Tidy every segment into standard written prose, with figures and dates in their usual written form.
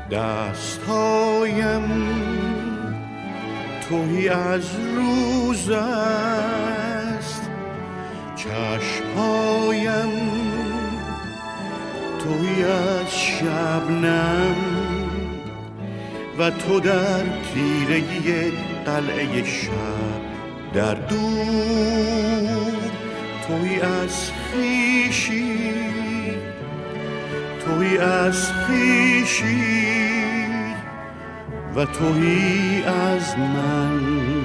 دستایم تویی از روز است، چشمایم تویی از شبنم و تو در تیرگی قلعه شب در دور تویی از خویشی، تویی از خویشی و تویی از من.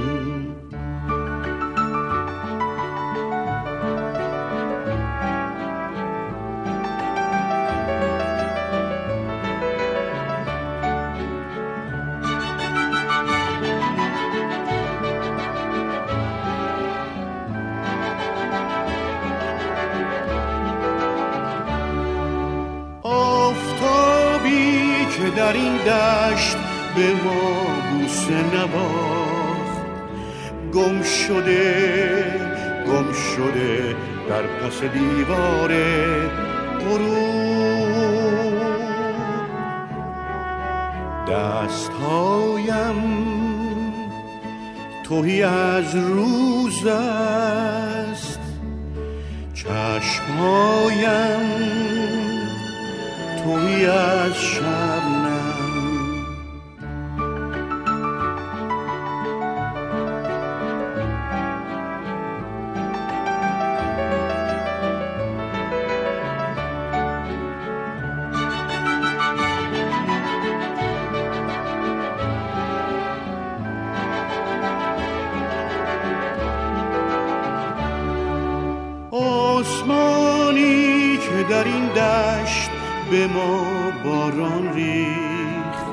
آفتابی که در این دشت به ما بوسه نواخت، گم شده در پس دیوار غروب. دستهایم تویی از روز است، چشمهایم تویی از شبنم. آسمانی که در این دشت به ما باران ریخت،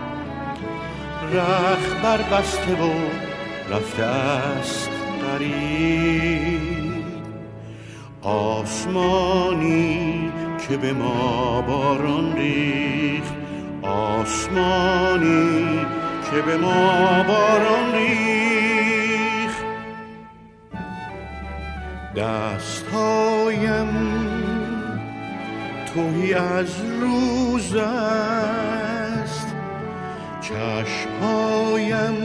رخت بر بسته و رفته است غریب. آسمانی که به ما باران ریخت، آسمانی که به ما باران ریخت. دستهایم تویی از روز است، چشمهایم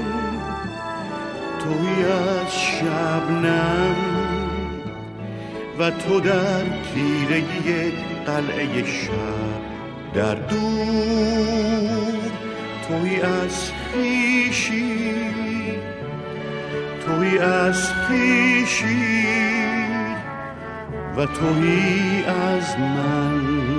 تویی از شبنم و تو در تیرگی قلعه شب در دور تویی از خویشی، تویی از خویشی و تویی از من.